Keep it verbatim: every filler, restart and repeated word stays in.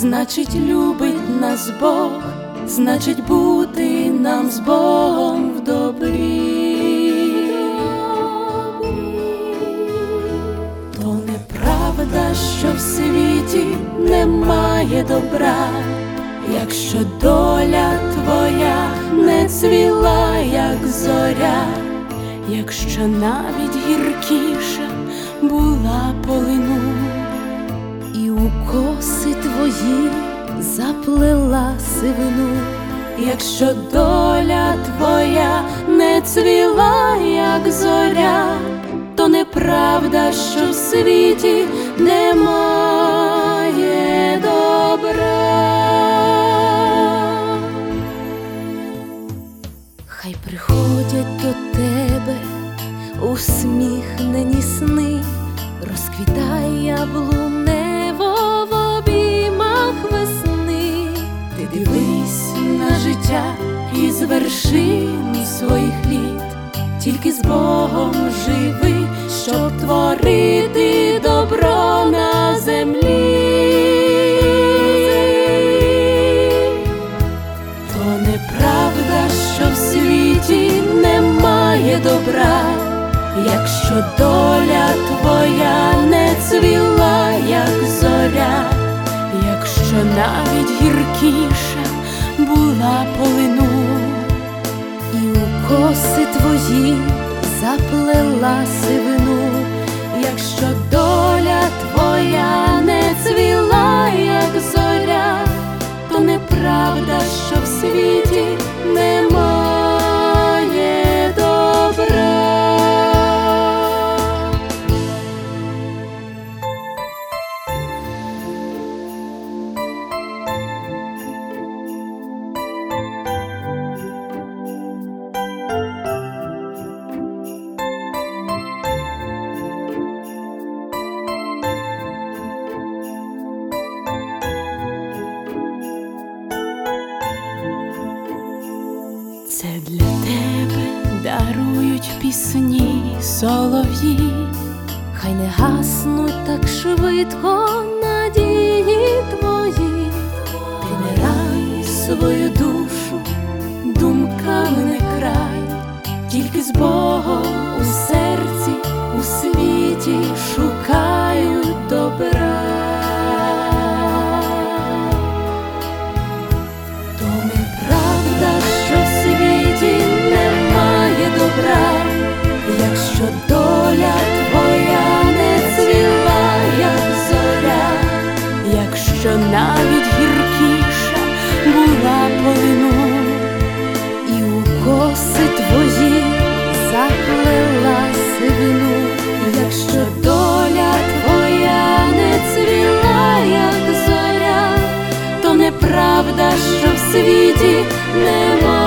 значить любить нас Бог, значить бути нам з Богом в добрі. То неправда, що в світі немає добра, якщо доля твоя не цвіла, як зоря, якщо навіть гіркіша була полину, і у коси твої заплела сивину. Якщо доля твоя не цвіла, як зоря, то неправда, що в світі немає добра. Хай приходять до тебе усміхнені сни, розквітає яблунево в обіймах весни. Ти дивись на життя із вершин своїх літ, тільки з Богом живи, щоб творити добро на землі. То неправда, що в світі немає добра, якщо доля твоя не цвіла, як зоря, якщо навіть гіркіша була полину, і у коси твої заплела сивину. Якщо доля твоя не цвіла, як зоря, то неправда, що в світі немає добра. Це для тебе дарують пісні солов'ї, хай не гаснуть так швидко надії твої. Ти не рай свою душу, думками не край, тільки з Богом у серці, у світі шукають добра. То неправда, що в світі немає добра, якщо доля твоя не цвіла, як зоря, якщо навіть гіркіша була полину, і у коси твої заплела сивину. Якщо доля твоя не цвіла, як зоря, то неправда, що в світі немає